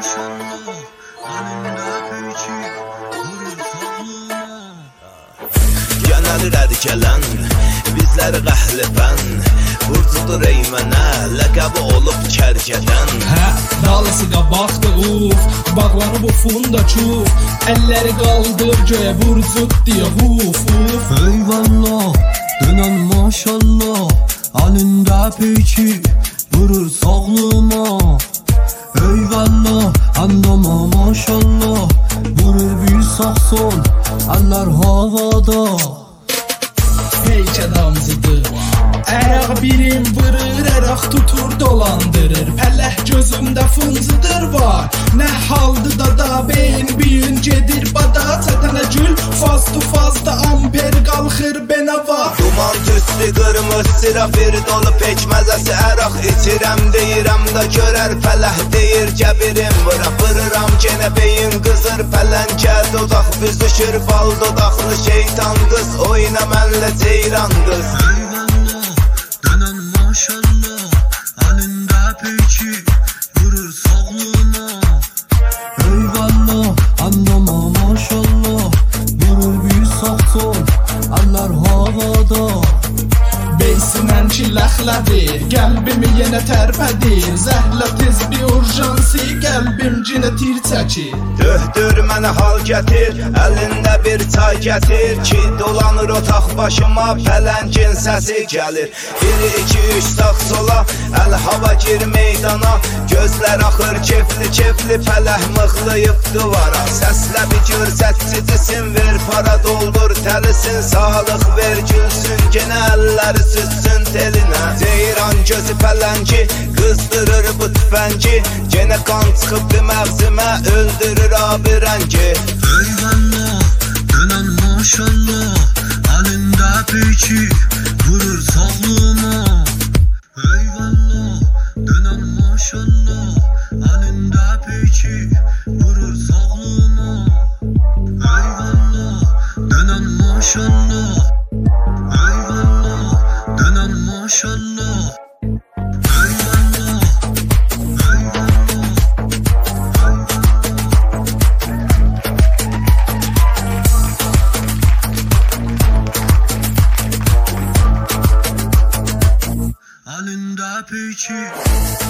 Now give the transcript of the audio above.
Genelde gelen bizler qəhlifən Vurdudur ey mənə ləqəbi olub kərgədən Dalısı qabaqdı uf Bağlanıb ufunda çuf Əlləri qaldır göyə vurcud diye huf Eyvallah dönən maşallah Alində peki vurur sağlığıma Eyvallah andama maşallah Vurur bir sağ sol Əllər havada Peyk adamzıdır Əraq birim vırır əraq tutur dolandırır Pəlləh gözümdə fınzıdır var Nə haldı da beyin büyün gedir bada Çətənə gül fazdı fazda amper qalxır benava Duman tüstü qırmız sirafir dolu pekməzəsi əraq İçirəm deyirəm da görər pələh deyir gəbirim Vırıram genə beyin qızır pələnkə dodaq büzüşür bal dodaqlı şeytan qız Oyna mənlə ceyran qız Maşallah alında peki vurur sağlığına Eyvallah andama maşallah Vurur bir sağ sol Əllər havada Beysinən ki ləxlədir Qəlbimi yenə tərpədir Zəhlətiz bir urjansi Qəlbim cinə tir çəkir Döhdür mənə hal gətir Əlində bir çay gətir Ki dolanır otaq başıma Pələngin səsi gəlir 1-2-3 sağ sola Əl hava gir meydana Gözlər axır kefli Pələh mıxlayıb duvara Səslə bir görsətçicisin Ver para doldur təlisin Sağlıq ver gülsün Genə əlləri sütsün telinə Ceyran gözü pələngi Qızdırır bu tüfəngi Genə qan çıxıbdı məğzimə Öldürür abi rəngi Eyvallah dönən maşallah Alında peki vurur sağlığıma Eyvallah dönən maşallah Alında peki vurur sağlığıma Eyvallah dönən maşallah Eyvallah dönən maşallah Alında peki